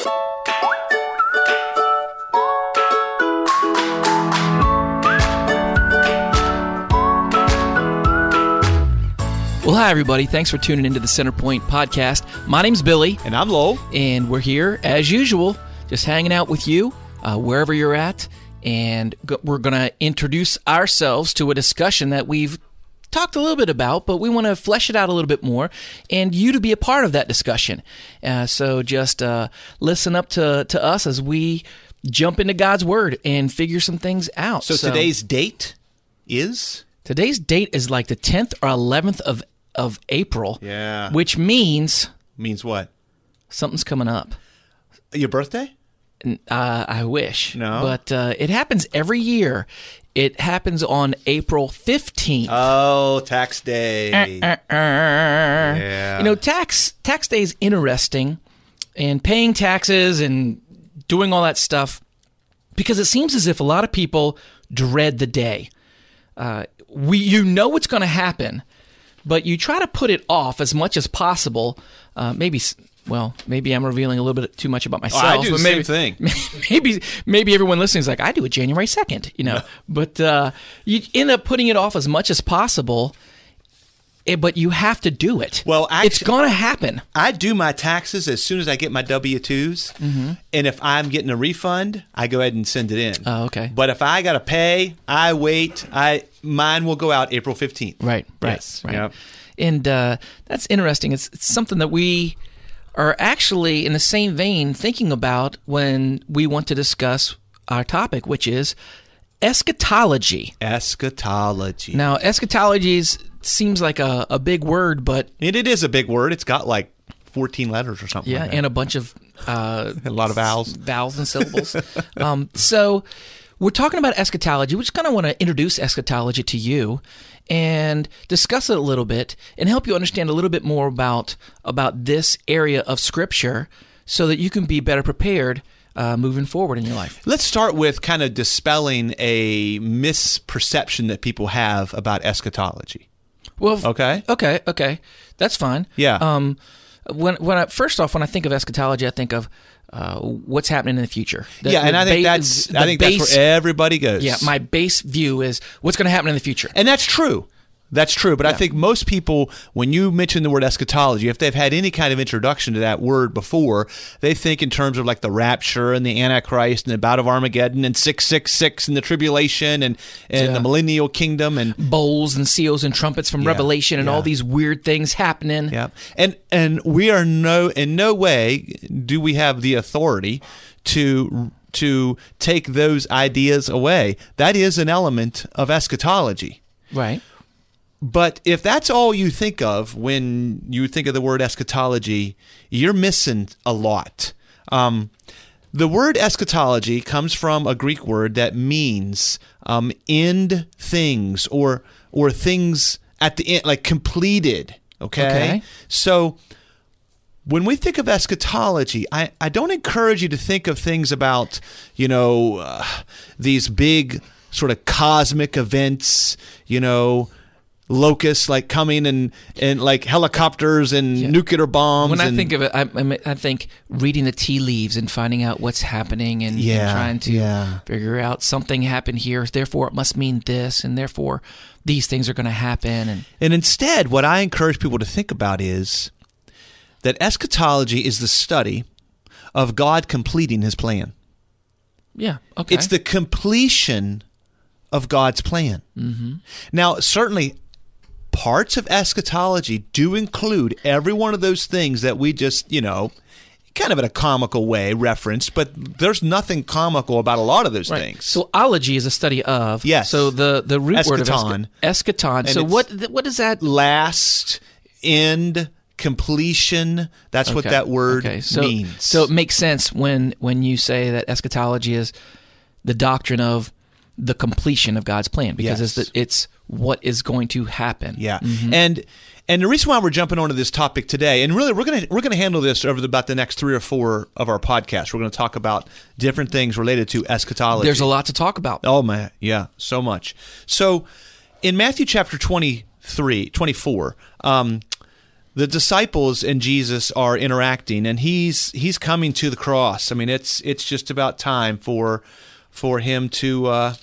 Well, hi, everybody. Thanks for tuning into the Centerpoint podcast. My name's Billy. And I'm Lowell. And we're here, as usual, just hanging out with you, wherever you're at. And we're going to introduce ourselves to a discussion that we've talked a little bit about, but we want to flesh it out a little bit more and you to be a part of that discussion. So just listen up to us as we jump into God's Word and figure some things out. So today's date is? Today's date is like the 10th or 11th of April. Yeah. Which means... Means what? Something's coming up. Your birthday? I wish. No. But it happens every year. It happens on April 15th. Oh, tax day. Yeah. You know, tax day is interesting, and paying taxes and doing all that stuff, because it seems as if a lot of people dread the day. You know what's going to happen, but you try to put it off as much as possible. Maybe I'm revealing a little bit too much about myself. I do the same thing. Maybe everyone listening is like, I do it January 2nd, you know. But you end up putting it off as much as possible, but you have to do it. Well, actually, it's going to happen. I do my taxes as soon as I get my W-2s, and if I'm getting a refund, I go ahead and send it in. Oh, okay. But if I got to pay, I wait. Mine will go out April 15th. Right. Yes. Right. Yep. And that's interesting. It's something that we are actually in the same vein thinking about when we want to discuss our topic, which is eschatology. Eschatology. Now, eschatology seems like a big word, but... And it is a big word. It's got like 14 letters or something like that. And a bunch of... a lot of vowels. Vowels and syllables. So we're talking about eschatology. We just kind of want to introduce eschatology to you and discuss it a little bit and help you understand a little bit more about this area of Scripture so that you can be better prepared moving forward in your life. Let's start with kind of dispelling a misperception that people have about eschatology. Well, okay, that's fine. Yeah. When I think of eschatology, I think of what's happening in the future. And I think that's where everybody goes. Yeah, my base view is what's going to happen in the future. And that's true. That's true. But I think most people, when you mention the word eschatology, if they've had any kind of introduction to that word before, they think in terms of like the rapture and the Antichrist and the bout of Armageddon and 666 and the tribulation and the millennial kingdom and bowls and seals and trumpets from Revelation and all these weird things happening. Yeah. And we are in no way do we have the authority to take those ideas away. That is an element of eschatology. Right. But if that's all you think of when you think of the word eschatology, you're missing a lot. The word eschatology comes from a Greek word that means end things or things at the end, like completed. Okay? So when we think of eschatology, I don't encourage you to think of things about, these big sort of cosmic events, locusts like coming and like helicopters and nuclear bombs. When I think of it, I think reading the tea leaves and finding out what's happening and trying to figure out something happened here, therefore it must mean this, and therefore these things are going to happen. And instead, what I encourage people to think about is that eschatology is the study of God completing His plan. Yeah, okay. It's the completion of God's plan. Mm-hmm. Now, certainly, parts of eschatology do include every one of those things that we just, kind of in a comical way referenced, but there's nothing comical about a lot of those things. So ology is a study of. Yes. So the root eschaton. Word of eschaton. And so what is that? Last, end, completion. That's what that word means. So it makes sense when you say that eschatology is the doctrine of the completion of God's plan, because it's what is going to happen. Yeah. Mm-hmm. And the reason why we're jumping onto this topic today, and really we're going to handle this over about the next 3 or 4 of our podcasts. We're going to talk about different things related to eschatology. There's a lot to talk about. Oh man, yeah, so much. So in Matthew chapter 24, the disciples and Jesus are interacting, and he's coming to the cross. I mean, it's just about time for him to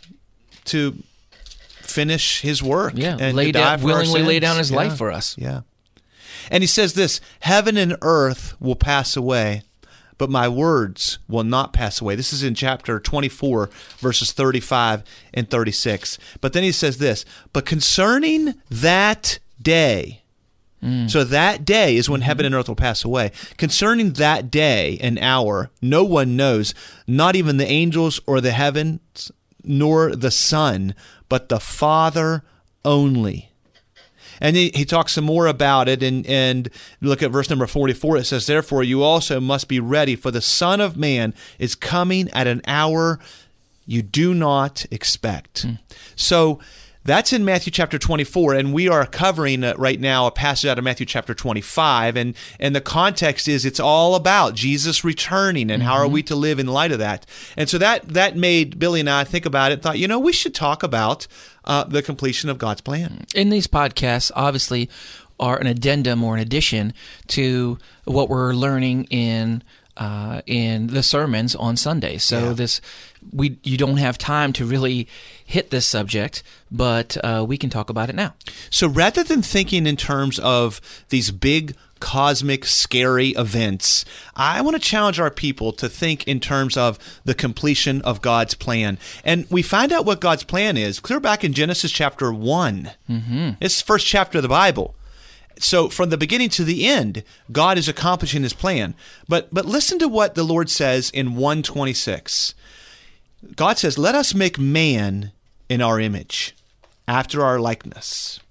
finish his work. Yeah, and willingly lay down his life for us. Yeah. And he says this, heaven and earth will pass away, but my words will not pass away. This is in chapter 24, verses 35 and 36. But then he says this, but concerning that day, so that day is when heaven and earth will pass away. Concerning that day and hour, no one knows, not even the angels or the heavens, nor the Son, but the Father only. And he talks some more about it, and look at verse number 44. It says, therefore you also must be ready, for the Son of Man is coming at an hour you do not expect. So that's in Matthew chapter 24, and we are covering right now a passage out of Matthew chapter 25, and the context is it's all about Jesus returning and how are we to live in light of that. And so that made Billy and I think about it, thought, we should talk about the completion of God's plan. In these podcasts, obviously, are an addendum or an addition to what we're learning in the sermons on Sunday. So you don't have time to really hit this subject, but we can talk about it now. So rather than thinking in terms of these big cosmic, scary events, I want to challenge our people to think in terms of the completion of God's plan. And we find out what God's plan is clear back in Genesis chapter 1. It's the first chapter of the Bible. So from the beginning to the end, God is accomplishing his plan. But listen to what the Lord says in 1:26. God says, let us make man in our image, after our likeness.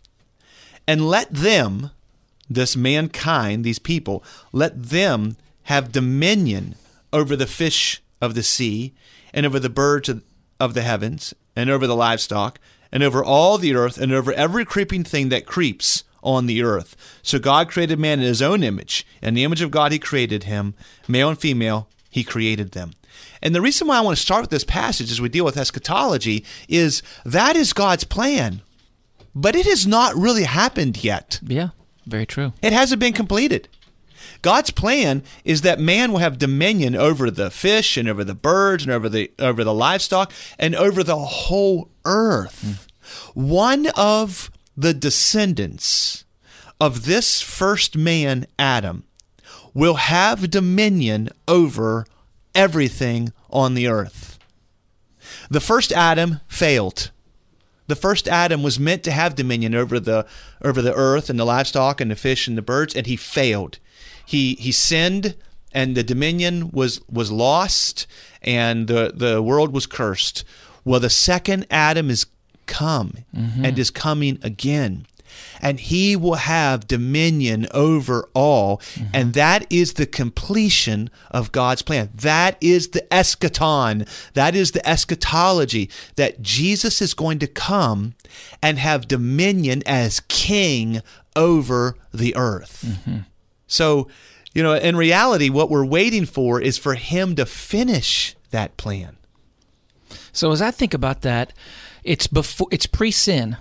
And let them, this mankind, these people, let them have dominion over the fish of the sea, and over the birds of the heavens, and over the livestock, and over all the earth, and over every creeping thing that creeps on the earth. So God created man in his own image. In the image of God he created him. Male and female he created them. And the reason why I want to start with this passage as we deal with eschatology is that is God's plan. But it has not really happened yet. Yeah, very true. It hasn't been completed. God's plan is that man will have dominion over the fish and over the birds and over the livestock and over the whole earth. One of the descendants of this first man, Adam, will have dominion over everything on the earth. The first Adam failed. The first Adam was meant to have dominion over the earth and the livestock and the fish and the birds, and he failed. He sinned, and the dominion was lost, and the world was cursed. Well, the second Adam is come and is coming again, and he will have dominion over all, and that is the completion of God's plan. That is the eschaton. That is the eschatology, that Jesus is going to come and have dominion as king over the earth. So, in reality, what we're waiting for is for him to finish that plan. So as I think about that, it's pre-sin.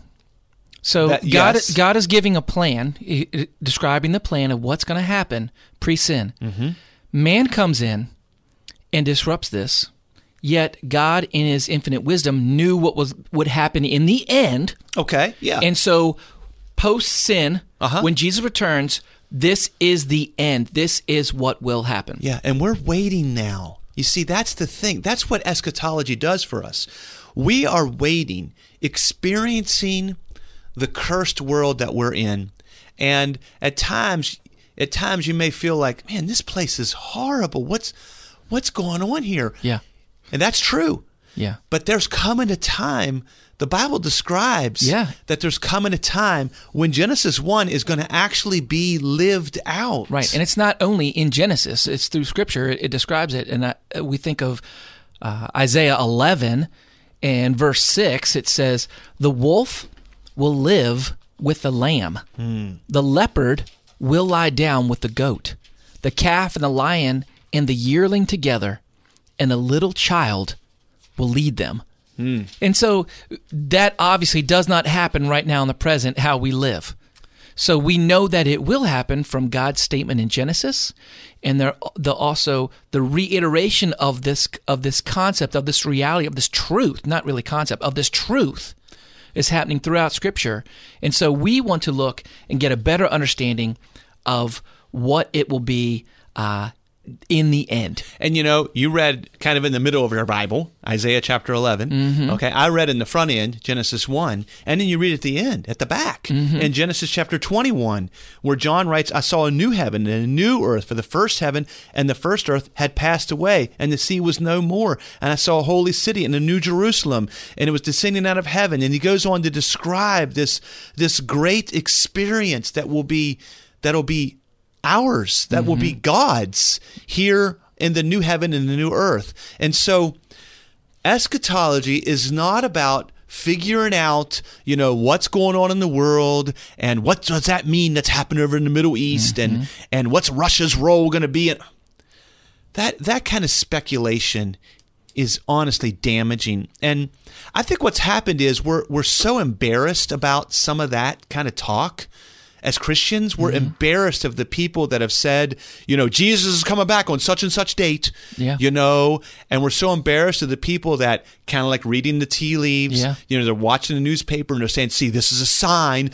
So yes. God is giving a plan, describing the plan of what's going to happen pre-sin. Man comes in and disrupts this, yet God, in his infinite wisdom, knew what would happen in the end. Okay, yeah. And so post-sin, when Jesus returns, this is the end. This is what will happen. Yeah, and we're waiting now. You see, that's the thing. That's what eschatology does for us. We are waiting, experiencing the cursed world that we're in. And at times you may feel like, man, this place is horrible. What's going on here? Yeah. And that's true. Yeah. But there's coming a time, the Bible describes that there's coming a time when Genesis 1 is going to actually be lived out. Right. And it's not only in Genesis, it's through Scripture. It describes it. And we think of Isaiah 11 and verse 6. It says, the wolf will live with the lamb. The leopard will lie down with the goat. The calf and the lion and the yearling together, and a little child will lead them. And so that obviously does not happen right now in the present, how we live. So we know that it will happen from God's statement in Genesis, and also the reiteration of this concept, of this reality, of this truth, not really concept, of this truth is happening throughout Scripture. And so we want to look and get a better understanding of what it will be in the end. And you read kind of in the middle of your Bible, Isaiah chapter 11. Mm-hmm. Okay, I read in the front end, Genesis 1, and then you read at the end, at the back, Mm-hmm. in Genesis chapter 21, where John writes, I saw a new heaven and a new earth, for the first heaven and the first earth had passed away, and the sea was no more. And I saw a holy city and a new Jerusalem, and it was descending out of heaven. And he goes on to describe this great experience that'll be ours, that will be God's here in the new heaven and the new earth. And so eschatology is not about figuring out, what's going on in the world and what does that mean that's happening over in the Middle East and what's Russia's role going to be. And that kind of speculation is honestly damaging. And I think what's happened is we're so embarrassed about some of that kind of talk. As Christians, we're embarrassed of the people that have said, Jesus is coming back on such and such date, and we're so embarrassed of the people that kind of like reading the tea leaves, they're watching the newspaper and they're saying, see, this is a sign,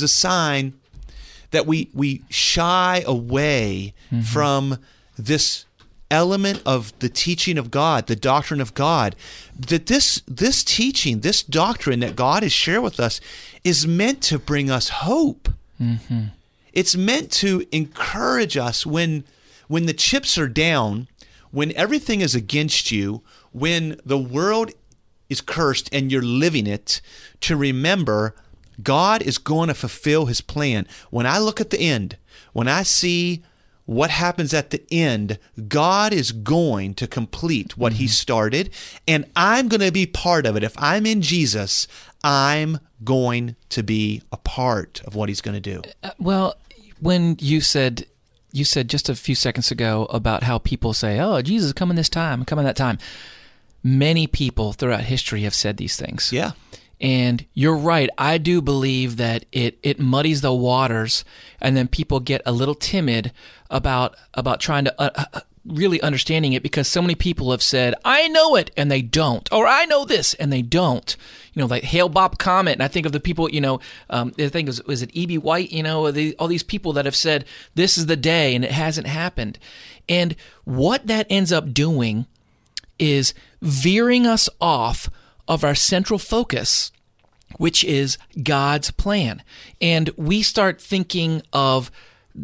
that we shy away from this element of the teaching of God, the doctrine of God, that this teaching, this doctrine that God has shared with us is meant to bring us hope. Mm-hmm. It's meant to encourage us when the chips are down, when everything is against you, when the world is cursed and you're living it, to remember God is going to fulfill his plan. When I look at the end, when I see what happens at the end, God is going to complete what he started, and I'm going to be part of it. If I'm in Jesus, I'm going to be a part of what he's going to do. Well, when you said just a few seconds ago about how people say, oh, Jesus is coming this time, coming that time. Many people throughout history have said these things. Yeah. And you're right. I do believe that it muddies the waters, and then people get a little timid about trying to really understanding it, because so many people have said, I know it, and they don't. Or I know this, and they don't. Like Hale Bopp Comet, and I think of the people, I think was it E.B. White, all these people that have said, this is the day, and it hasn't happened. And what that ends up doing is veering us off of our central focus, which is God's plan. And we start thinking of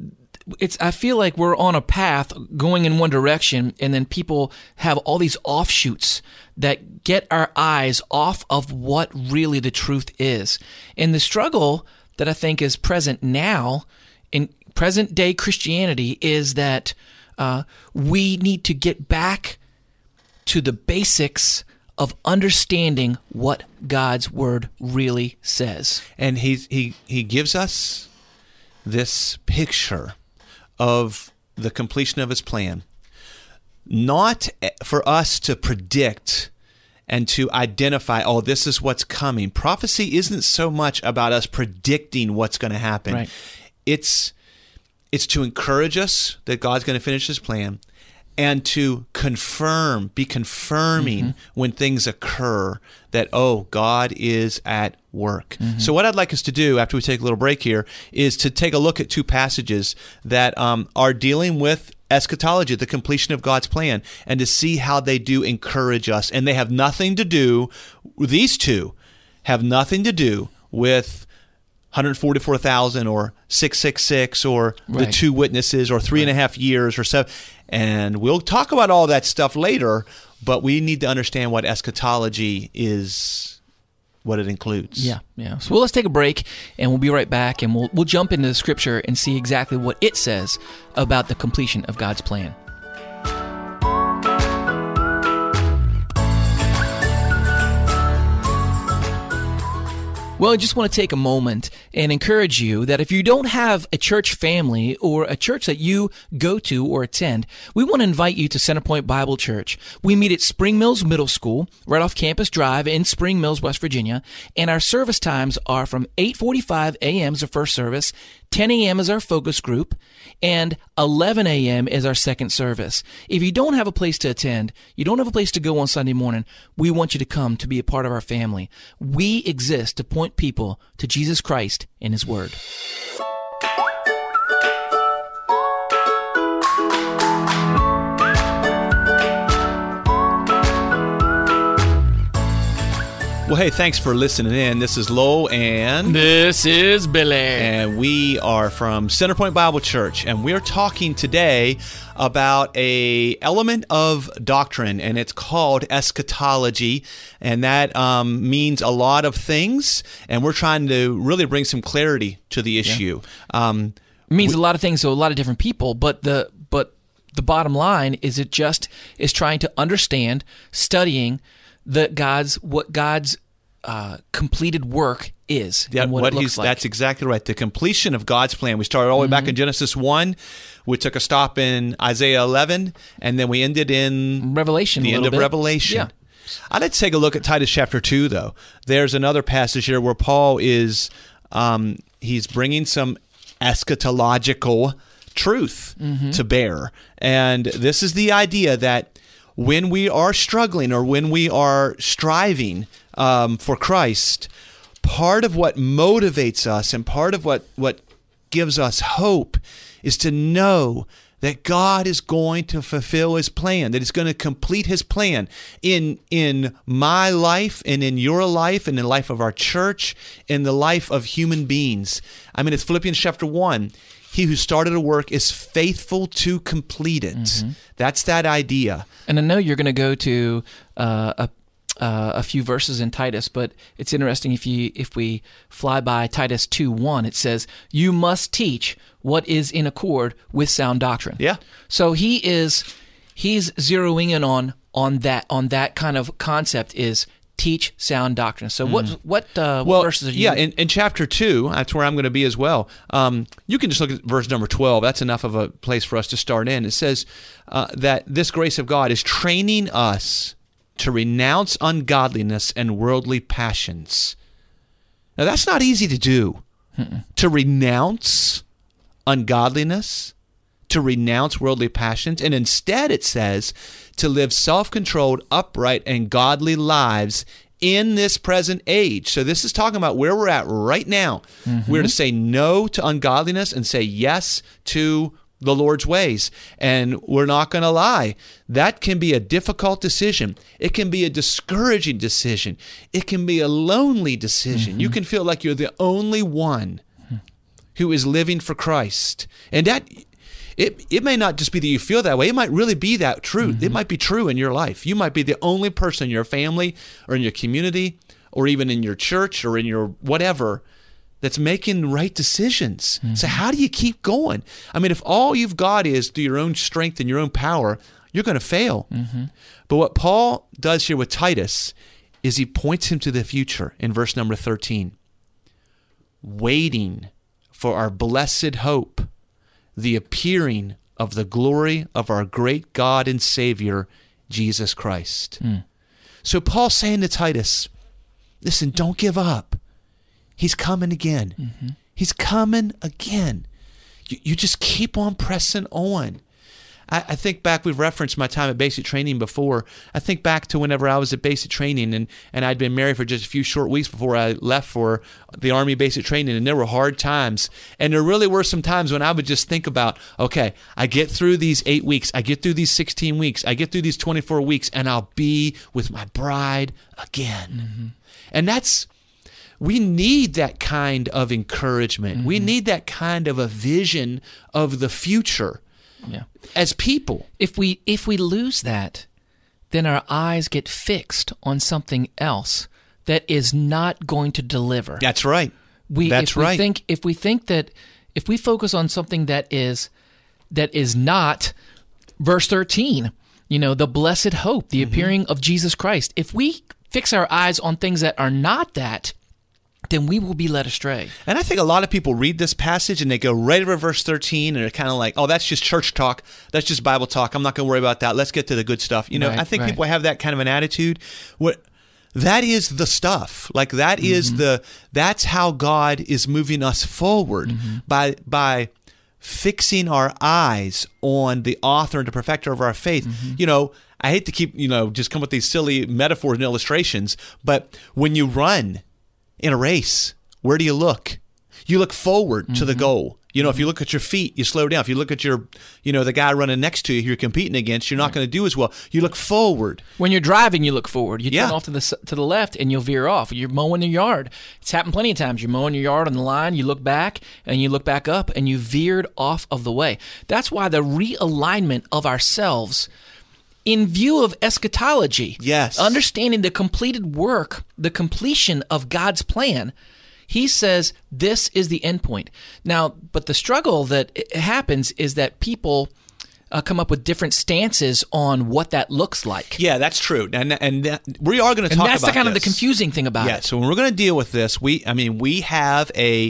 I feel like we're on a path going in one direction, and then people have all these offshoots that get our eyes off of what really the truth is. And the struggle that I think is present now in present day Christianity is that we need to get back to the basics of understanding what God's word really says. And he gives us this picture of the completion of his plan, not for us to predict and to identify, oh, this is what's coming. Prophecy isn't so much about us predicting what's going to happen. Right. It's to encourage us that God's going to finish his plan, and to be confirming when things occur that, oh, God is at work. So what I'd like us to do after we take a little break here is to take a look at two passages that are dealing with eschatology, the completion of God's plan, and to see how they do encourage us. And they have nothing to do, these two have nothing to do with 144,000 or 666 or the two witnesses or 3.5 years or so. And we'll talk about all that stuff later, but we need to understand what eschatology is, what it includes. Yeah. So let's take a break, and we'll be right back, and we'll jump into the scripture and see exactly what it says about the completion of God's plan. Well, I just want to take a moment and encourage you that if you don't have a church family or a church that you go to or attend, we want to invite you to Centerpoint Bible Church. We meet at Spring Mills Middle School, right off Campus Drive in Spring Mills, West Virginia, and our service times are from 8:45 a.m. is the first service, 10 a.m. is our focus group, and 11 a.m. is our second service. If you don't have a place to attend, you don't have a place to go on Sunday morning, we want you to come to be a part of our family. We exist to point people to Jesus Christ and His Word. Well, hey, thanks for listening in. This is Lowell and... This is Billy. And we are from Centerpoint Bible Church, and we're talking today about a element of doctrine, and it's called eschatology, and that means a lot of things, and we're trying to really bring some clarity to the issue. It means a lot of things to a lot of different people, but the bottom line is it just is trying to understand, studying what God's completed work is and what it looks like. That's exactly right. The completion of God's plan. We started all the way back in Genesis 1. We took a stop in Isaiah 11, and then we ended in Revelation. The end of Revelation. Yeah. I'd like to take a look at Titus chapter 2, though. There's another passage here where Paul is he's bringing some eschatological truth to bear. And this is the idea that when we are struggling or when we are striving for Christ, part of what motivates us and part of what gives us hope is to know that God is going to fulfill His plan, that He's going to complete His plan in my life and in your life and in the life of our church, in the life of human beings. I mean, it's Philippians chapter 1. He who started a work is faithful to complete it. That's that idea. And I know you're going to go to a few verses in Titus, but it's interesting if we fly by Titus 2:1, it says, "You must teach what is in accord with sound doctrine." Yeah. So he's zeroing in on that kind of concept is teach sound doctrine. So what verses are you? Yeah, in chapter 2, that's where I'm going to be as well. You can just look at verse number 12. That's enough of a place for us to start in. It says that this grace of God is training us to renounce ungodliness and worldly passions. Now, that's not easy to do. To renounce ungodliness, to renounce worldly passions, and instead it says to live self-controlled, upright, and godly lives in this present age. So this is talking about where we're at right now. We're to say no to ungodliness and say yes to the Lord's ways. And we're not going to lie. That can be a difficult decision. It can be a discouraging decision. It can be a lonely decision. You can feel like you're the only one who is living for Christ. And that it may not just be that you feel that way. It might really be that true. It might be true in your life. You might be the only person in your family or in your community or even in your church or in your whatever that's making the right decisions. So how do you keep going? I mean, if all you've got is through your own strength and your own power, you're going to fail. But what Paul does here with Titus is he points him to the future in verse number 13. Waiting for our blessed hope, the appearing of the glory of our great God and Savior, Jesus Christ. So Paul's saying to Titus, listen, don't give up. He's coming again. He's coming again. You just keep on pressing on. I think back, we've referenced my time at basic training before. I think back to whenever I was at basic training and I'd been married for just a few short weeks before I left for the Army basic training, and there were hard times. And there really were some times when I would just think about, okay, I get through these 8 weeks, I get through these 16 weeks, I get through these 24 weeks, and I'll be with my bride again. And we need that kind of encouragement. We need that kind of a vision of the future. As people. If we lose that, then our eyes get fixed on something else that is not going to deliver. That's right. If we think that if we focus on something that is not verse 13, the blessed hope, the appearing of Jesus Christ. If we fix our eyes on things that are not that, then we will be led astray. And I think a lot of people read this passage and they go right over verse 13 and they're kind of like, oh, that's just church talk. That's just Bible talk. I'm not going to worry about that. Let's get to the good stuff. I think people have that kind of an attitude. that is the stuff. Like that is that's how God is moving us forward by fixing our eyes on the author and the perfecter of our faith. I hate to keep, just come with these silly metaphors and illustrations, but when you run in a race, where do you look? You look forward to the goal. If you look at your feet, you slow down. If you look at your, the guy running next to you who you're competing against, you're not going to do as well. You look forward. When you're driving, you look forward. You turn off to the left and you'll veer off. You're mowing your yard. It's happened plenty of times. You're mowing your yard on the line, you look back and you look back up and you veered off of the way. That's why the realignment of ourselves in view of eschatology, understanding the completed work, the completion of God's plan, he says this is the end point. Now, but the struggle that happens is that people come up with different stances on what that looks like. Yeah, that's true. And we are going to talk about this. And that's the kind of the confusing thing about it. Yeah, so when we're going to deal with this, we have an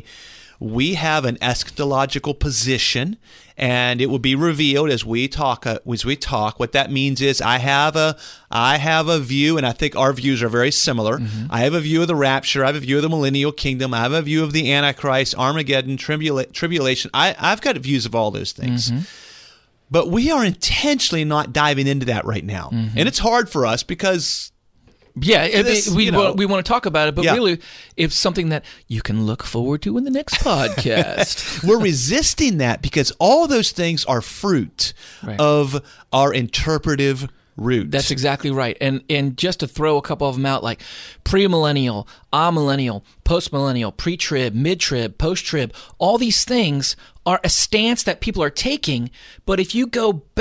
eschatological position, and it will be revealed as we talk. What that means is I have a view, and I think our views are very similar. I have a view of the rapture. I have a view of the millennial kingdom. I have a view of the Antichrist, Armageddon, tribulation. I've got views of all those things. But we are intentionally not diving into that right now. And it's hard for us because... Yeah, we want to talk about it, but really it's something that you can look forward to in the next podcast. We're resisting that because all those things are fruit of our interpretive root. That's exactly right. And just to throw a couple of them out, like premillennial, amillennial, postmillennial, pre-trib, mid-trib, post-trib, all these things are a stance that people are taking, but if you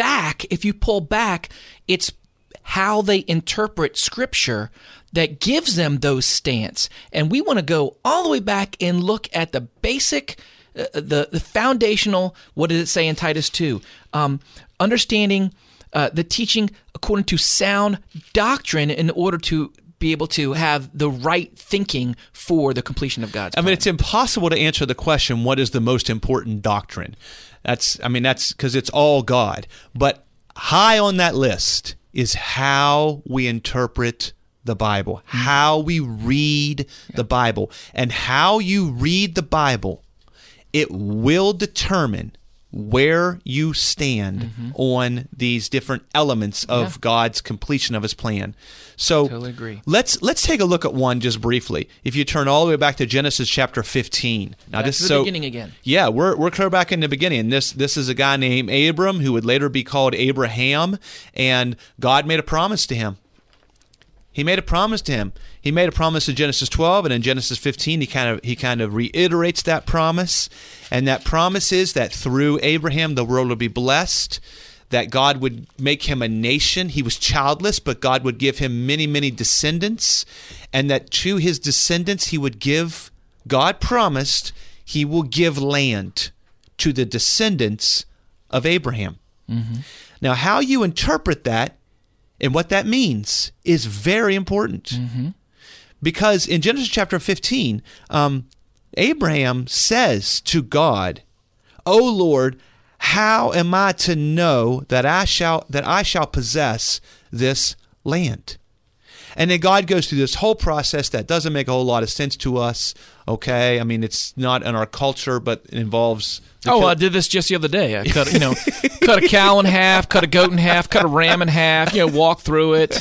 pull back, it's how they interpret Scripture that gives them those stance. And we want to go all the way back and look at the basic, the foundational, what does it say in Titus 2? Understanding the teaching according to sound doctrine in order to be able to have the right thinking for the completion of God's plan. It's impossible to answer the question, what is the most important doctrine? That's because it's all God. But high on that list is how we interpret the Bible, how we read the Bible. And how you read the Bible, it will determine where you stand on these different elements of God's completion of His plan. So totally agree. Let's take a look at one just briefly. If you turn all the way back to Genesis chapter 15. Now this is the beginning again. Yeah, we're clear back in the beginning. This is a guy named Abram who would later be called Abraham, and God made a promise to him. He made a promise to him. He made a promise in Genesis 12, and in Genesis 15, he kind of reiterates that promise. And that promise is that through Abraham, the world will be blessed, that God would make him a nation. He was childless, but God would give him many, many descendants, and that to his descendants he would give, God promised, he will give land to the descendants of Abraham. Now, how you interpret that and what that means is very important. Because in Genesis chapter 15, Abraham says to God, "O Lord, how am I to know that I shall possess this land?" And then God goes through this whole process that doesn't make a whole lot of sense to us. Okay, it's not in our culture, but it involves. I did this just the other day. I cut a cow in half, cut a goat in half, cut a ram in half. Walk through it.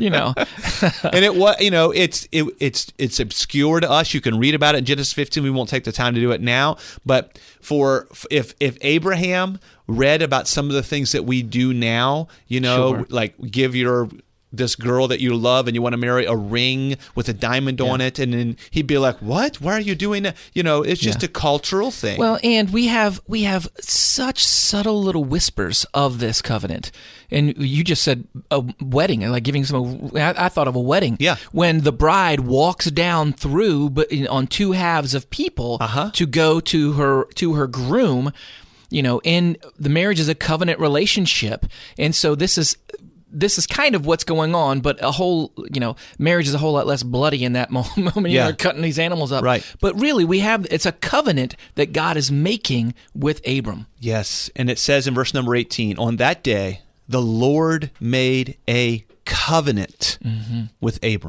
And it's obscure to us. You can read about it in Genesis 15. We won't take the time to do it now. But if Abraham read about some of the things that we do now, like give this girl that you love and you want to marry a ring with a diamond on it, and then he'd be like, "What? Why are you doing that?" It's just a cultural thing. Well, and we have such subtle little whispers of this covenant. And you just said a wedding, like giving I thought of a wedding. Yeah. When the bride walks down through, but on two halves of people to go to her groom. And the marriage is a covenant relationship, and so this is kind of what's going on, but marriage is a whole lot less bloody in that moment. You're cutting these animals up. Right. But really, it's a covenant that God is making with Abram. Yes. And it says in verse number 18, on that day, the Lord made a covenant with Abram,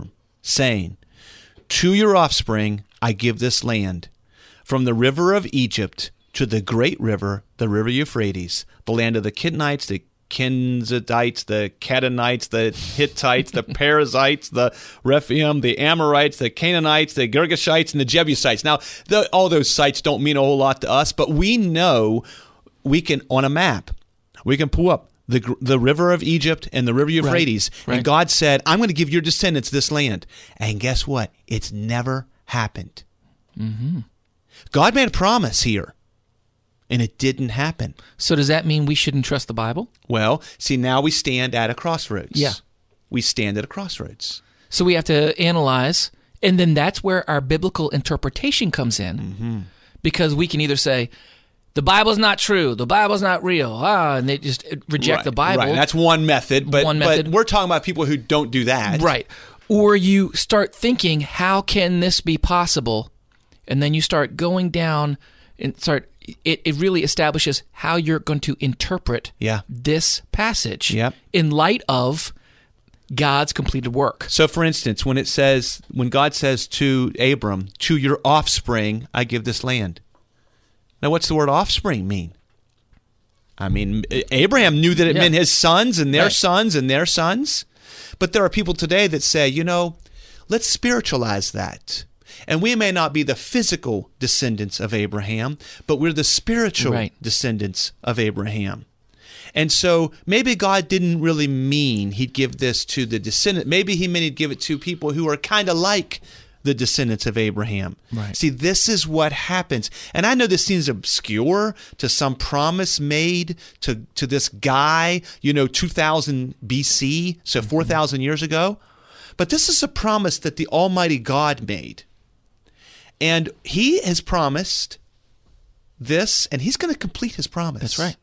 saying, to your offspring I give this land, from the river of Egypt to the great river, the river Euphrates, the land of the Kenites, the Kenizzites, the Canaanites, the Hittites, the Perizzites, the Rephaim, the Amorites, the Canaanites, the Girgashites, and the Jebusites. Now, all those sites don't mean a whole lot to us, but we know we can, on a map, we can pull up the river of Egypt and the river Euphrates, right. And God said, I'm going to give your descendants this land. And guess what? It's never happened. Mm-hmm. God made a promise here. And it didn't happen. So does that mean we shouldn't trust the Bible? Well, see, now we stand at a crossroads. Yeah. We stand at a crossroads. So we have to analyze, and then that's where our biblical interpretation comes in. Mm-hmm. Because we can either say, the Bible's not true, the Bible's not real, and they just reject the Bible. Right, that's one method, but we're talking about people who don't do that. Right. Or you start thinking, how can this be possible? And then you start going down and it really establishes how you're going to interpret this passage in light of God's completed work. So, for instance, when God says to Abram, to your offspring, I give this land. Now, what's the word offspring mean? I mean, Abraham knew that it meant his sons and their sons and their sons. But there are people today that say, let's spiritualize that. And we may not be the physical descendants of Abraham, but we're the spiritual descendants of Abraham. And so maybe God didn't really mean he'd give this to the descendant. Maybe he meant he'd give it to people who are kind of like the descendants of Abraham. Right. See, this is what happens. And I know this seems obscure to some promise made to this guy, 2000 BC, so 4,000 years ago. But this is a promise that the Almighty God made. And he has promised this, and he's going to complete his promise. That's right.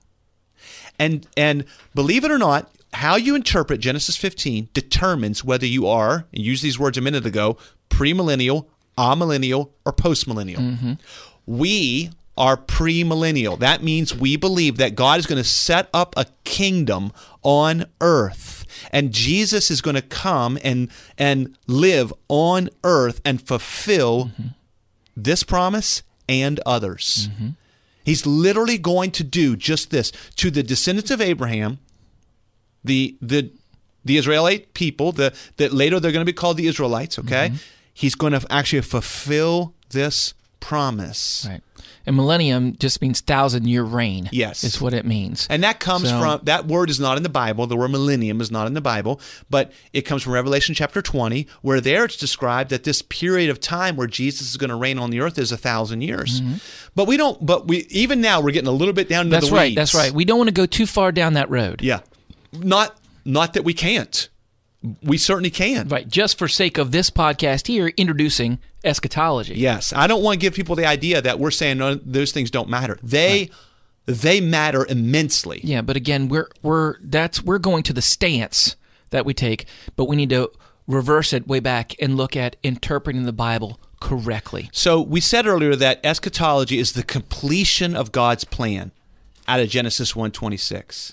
And believe it or not, how you interpret Genesis 15 determines whether you are, and used these words a minute ago, premillennial, amillennial, or postmillennial. Mm-hmm. We are premillennial. That means we believe that God is going to set up a kingdom on earth. And Jesus is going to come and live on earth and fulfill this promise and others. Mm-hmm. He's literally going to do just this to the descendants of Abraham, the Israelite people, that later they're going to be called the Israelites, okay? Mm-hmm. He's going to actually fulfill this promise. Right. And millennium just means 1,000-year reign. Yes. Is what it means. And that comes from, that word is not in the Bible. The word millennium is not in the Bible, but it comes from Revelation chapter 20, where there it's described that this period of time where Jesus is going to reign on the earth is 1,000 years. Mm-hmm. But even now we're getting a little bit down into the weeds. That's right. We don't want to go too far down that road. Yeah. Not that we can't. We certainly can. Right. Just for sake of this podcast here, introducing eschatology. Yes. I don't want to give people the idea that we're saying those things don't matter. They matter immensely. Yeah, but again, we're going to the stance that we take, but we need to reverse it way back and look at interpreting the Bible correctly. So we said earlier that eschatology is the completion of God's plan out of Genesis 1:26.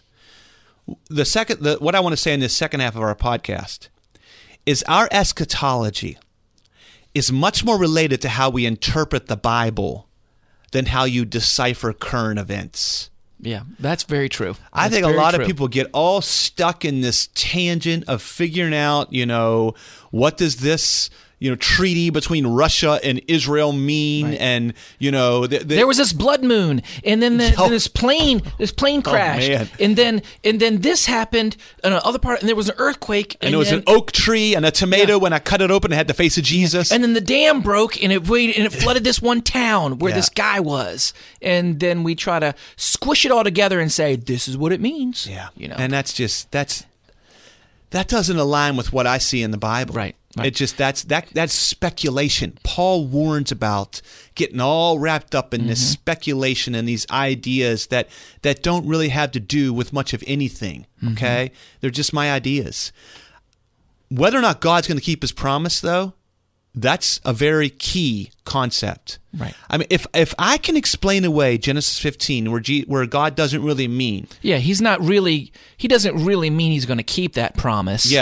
What I want to say in this second half of our podcast is our eschatology is much more related to how we interpret the Bible than how you decipher current events. Yeah, that's very true. I think a lot of people get all stuck in this tangent of figuring out, what does this treaty between Russia and Israel mean? Right. And there was this blood moon, and then this plane crashed, and then this happened in another part, and there was an earthquake, and there was an oak tree and a tomato. When I cut it open, it had the face of Jesus, and then the dam broke, and it flooded this one town where this guy was, and then we try to squish it all together and say this is what it means. Yeah, and that doesn't align with what I see in the Bible. Right. It just that's speculation. Paul warns about getting all wrapped up in this speculation and these ideas that don't really have to do with much of anything. Okay, they're just my ideas. Whether or not God's going to keep his promise, though, that's a very key concept. Right. I mean, if I can explain away Genesis 15, where God doesn't really mean, he doesn't really mean he's going to keep that promise. Yeah.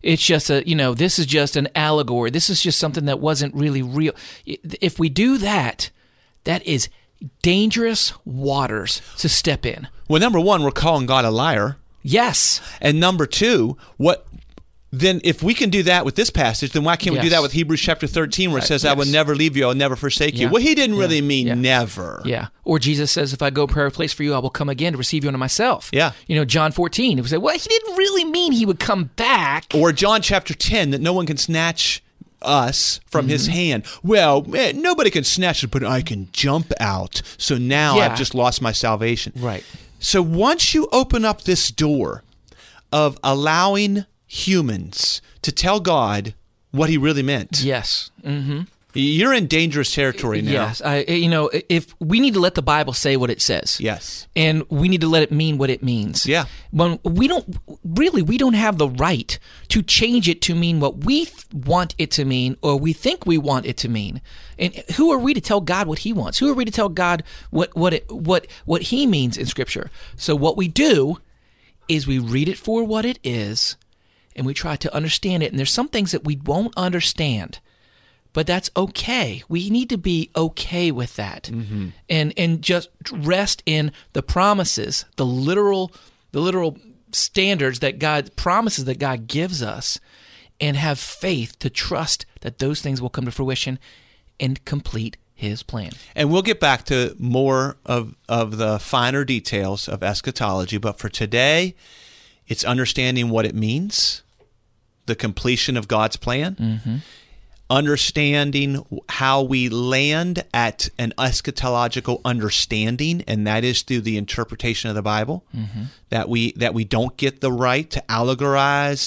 It's just this is just an allegory. This is just something that wasn't really real. If we do that, that is dangerous waters to step in. Well, number one, we're calling God a liar. Yes. And number two, then if we can do that with this passage, then why can't we do that with Hebrews chapter 13 where it says, I will never leave you, I will never forsake you? Well, he didn't really mean never. Yeah. Or Jesus says, if I go prepare a place for you, I will come again to receive you unto myself. Yeah. John 14, he would say, well, he didn't really mean he would come back. Or John chapter 10, that no one can snatch us from his hand. Well, nobody can snatch it, but I can jump out. So now I've just lost my salvation. Right. So once you open up this door of allowing humans to tell God what he really meant. Yes. Mm-hmm. You're in dangerous territory now. Yes. If we need to let the Bible say what it says. Yes. And we need to let it mean what it means. Yeah. When we don't have the right to change it to mean what we want it to mean or we think we want it to mean. And who are we to tell God what he wants? Who are we to tell God what he means in Scripture? So what we do is we read it for what it is, and we try to understand it. And there's some things that we won't understand, but that's okay. We need to be okay with that, and just rest in the promises, the literal standards that God promises that God gives us, and have faith to trust that those things will come to fruition and complete his plan. And we'll get back to more of the finer details of eschatology, but for today, it's understanding what it means, the completion of God's plan, understanding how we land at an eschatological understanding, and that is through the interpretation of the Bible, that we don't get the right to allegorize,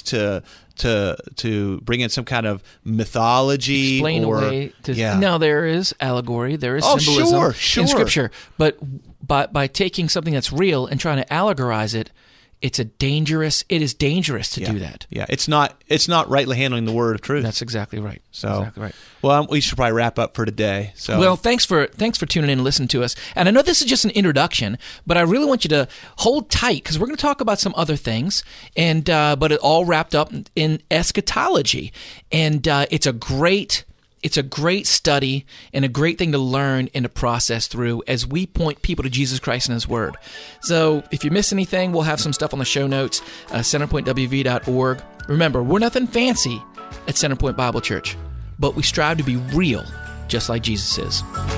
to bring in some kind of mythology. Explain away. No, there is allegory. There is symbolism in Scripture. But by taking something that's real and trying to allegorize it, it is dangerous to do that. Yeah, it's not rightly handling the word of truth. That's exactly right. So, exactly right. Well, we should probably wrap up for today. So, well, thanks for tuning in and listening to us. And I know this is just an introduction, but I really want you to hold tight because we're going to talk about some other things, and but it all wrapped up in eschatology, and it's a great study and a great thing to learn and to process through as we point people to Jesus Christ and his word. So if you miss anything, we'll have some stuff on the show notes, centerpointwv.org. Remember, we're nothing fancy at Centerpoint Bible Church, but we strive to be real, just like Jesus is.